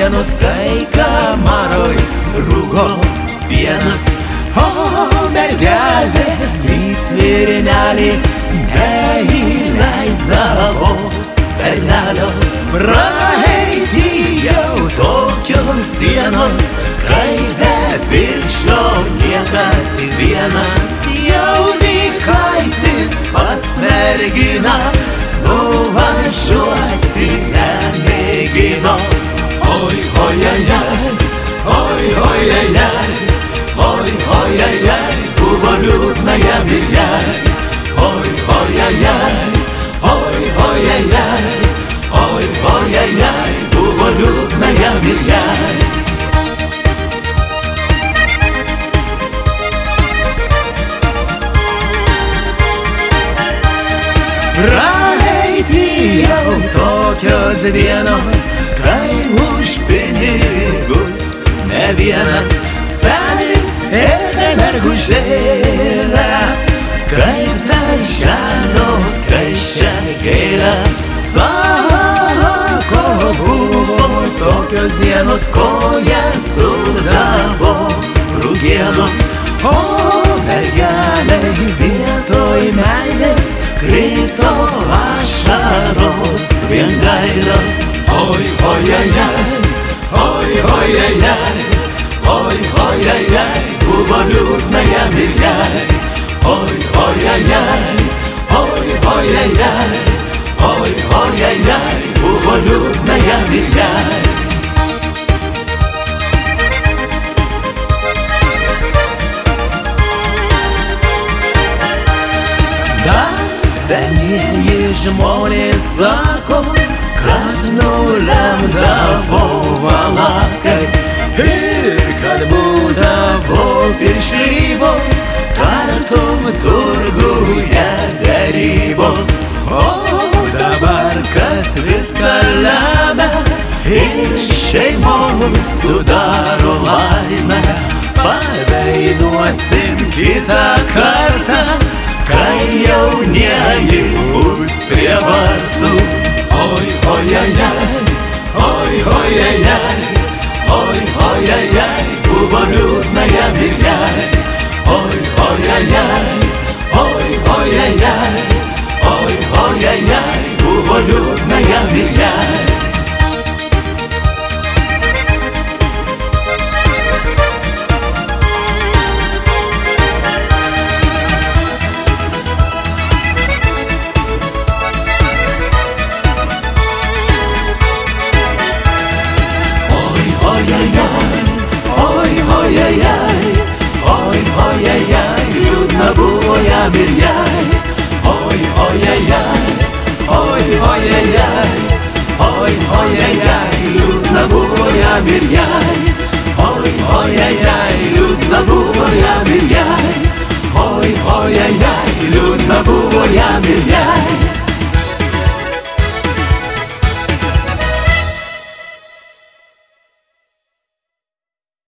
dienos, kai kamaroj rūgo pienas. O mergelė į svirnelį neįleisdavo bernelio. Praeity jau tokios dienos, kai be piršlio niekad vienas jaunikaitis pas merginą nuvažiuoti nemėgino. Oi, oi, ai, ai, oi, oi, ai, ai, oi, oi, ai, ai, buvo liūdna jam ir jai. Oi, oi, ai, ai, oi, oi, ai, ai, oi, oi, ai, ai, buvo liūdna jam ir jai. Praeity jau tokios dienos, kai už pinigus ne vienas senis ėmė mergužėlę, kaip darželio skaisčią gėlę. Sako, buvo tokios dienos, kojas durdavo rugienos. O mergelei vietoj meilės krito ašaros vien gailos. Oi, oi, ai, ai, oi, oi, ai, ai, oi, oi, ai, ai, buvo liūdna jam ir jai. Oi, oi, ai, ai, oi, oi, ai, ai, oi, oi, ai, ai, buvo liūdna jam ir jai. Senieji žmonės sako, kad nulemdavo valakai ir kad būdavo piršlybos, kartum turguje derybos. O dabar kas viską lemia ir šeimos sudaro laimę. Padainuosim kitą kartą, kai jaunieji bus prie vartų. Oi, oi, ai, ai, oi, oi, ai, ai, oi, oi, ai, ai, buvo liūdna jam ir jai. Oi, oi, ai, ai, oi, oi, ai, ai, oi, oi, ai, ai, buvo liūdna jam ir jai. Oi, oi, ai, ai, oi, oi, ai, ai, liūdna buvo jam ir jai. Oi, oi, ai, ai, oi, oi, ai, ai, oi, oi, ai, ai, liūdna buvo jam ir jai. Oi, oi, ai, ai, liūdna buvo jam ir jai. Oi, oi, ai, ai, liūdna buvo jam ir jai.